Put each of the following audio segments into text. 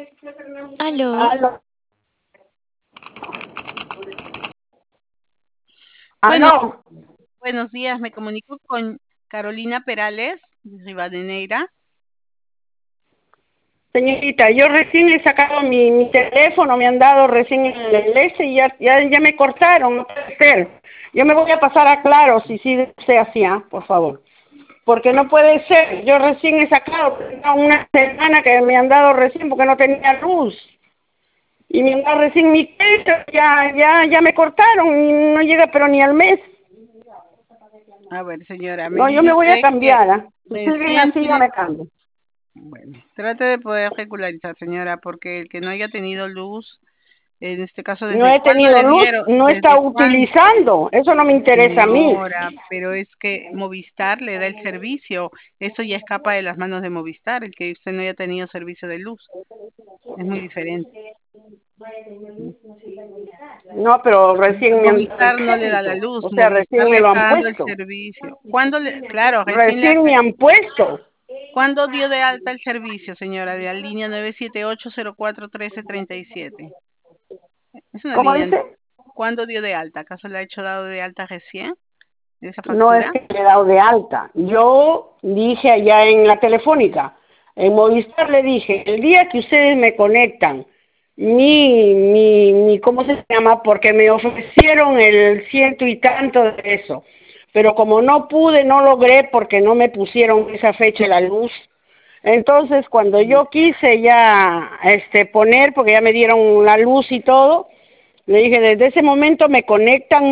Aló, Aló. bueno, Aló. buenos días, me comunico con Carolina Perales, de Rivadeneira. Señorita, yo recién he sacado mi teléfono, me han dado recién el ese y ya me cortaron, no puede ser. Yo me voy a pasar a Claro, si sí sea así, por favor. Porque no puede ser, yo recién he sacado, tenía una semana que me han dado recién porque no tenía luz. Y me han dado recién mi crédito, ya me cortaron y no llega pero ni al mes. A ver, señora, me No, yo dice me voy a usted que cambiar, Si me siguen decían así, yo tiene... me cambio. Bueno, trate de poder regularizar, señora, porque el que no haya tenido luz, en este caso, No ¿desde he cuándo tenido le luz, dieron? no está ¿Desde cuándo? utilizando, eso no me interesa a mí. Señora, pero es que Movistar le da el servicio. Eso ya escapa de las manos de Movistar, el que usted no haya tenido servicio de luz. Es muy diferente. No, pero recién me han dado el Movistar no le da la crédito, luz, o sea, Movistar recién le me lo han está dando el puesto, servicio. ¿Cuándo le, claro, recién le recién hace, me han puesto. ¿cuándo dio de alta el servicio, señora? De la línea 978-04-1337. Es una ¿Cómo línea, dice? ¿cuándo dio de alta? ¿Acaso la ha hecho dado de alta recién? ¿De esa No es factura? que me he dado de alta. Yo dije allá en la telefónica, en Movistar le dije, el día que ustedes me conectan, ¿cómo se llama? Porque me ofrecieron el ciento y tanto de eso. Pero como no pude, no logré porque no me pusieron esa fecha la luz. Entonces, cuando Mm. yo quise ya poner, porque ya me dieron la luz y todo, le dije, desde ese momento me conectan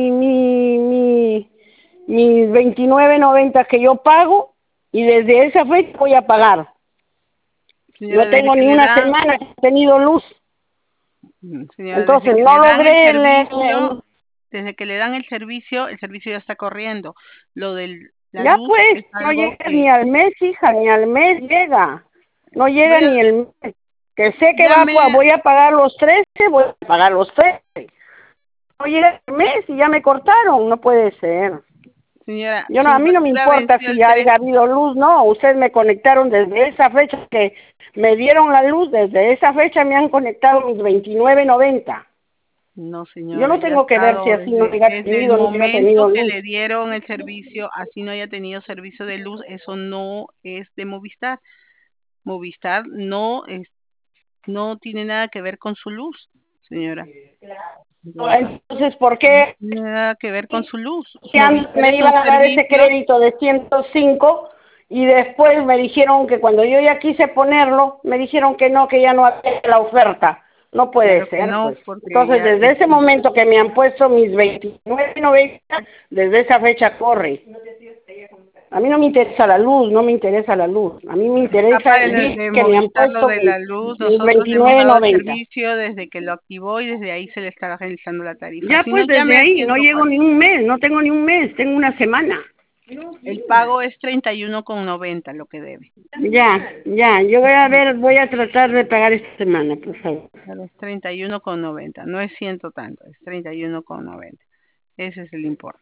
mis 29.90 que yo pago y desde esa fecha voy a pagar. Señora, No desde tengo que ni le una dan, semana que he tenido luz. señora, desde Entonces, que no le dan logré desde que le dan el servicio ya está corriendo. Lo de la ya luz pues, es no algo llega que ni al mes, hija, ni al mes llega. No llega vaya, ni el mes. Que sé que llame, voy a pagar los 13, voy a pagar los 13. No llega el mes y ya me cortaron, no puede ser. señora, Yo no, a su mí no me factura importa venció si el haya 13. habido luz, no, ustedes me conectaron desde esa fecha que me dieron la luz, desde esa fecha me han conectado mis 29.90. No, Yo señora, no ya ha tengo que ver si estado así no haya desde el tenido, no haya momento tenido que luz. le dieron el servicio, así no haya tenido servicio de luz, eso no es de Movistar. Movistar no tiene nada que ver con su luz, señora. Entonces, ¿por No qué tiene nada que ver con su luz. antes Movistar me es un iban a dar ese servicio, crédito de 105 y después me dijeron que cuando yo ya quise ponerlo, me dijeron que no, que ya no había la oferta? No claro puede que ser, no, pues. porque Entonces, ya desde ese momento que me han puesto mis 29.90, desde esa fecha corre. A mí no me interesa la luz, no me interesa la luz. A mí me escapa interesa el día de que me han Movistar lo puesto de la luz. mis Nosotros le hemos dado el 29.90. servicio desde que lo activó y desde ahí se le está realizando la tarifa. Ya Si no, pues desde llame al ahí, no llego 104. ni un mes, no tengo ni un mes, tengo una semana. El pago es 31,90 lo que debe. Yo voy a ver, voy a tratar de pagar esta semana, por favor. Claro, es 31,90. No es ciento tanto, es 31,90. Ese es el importe.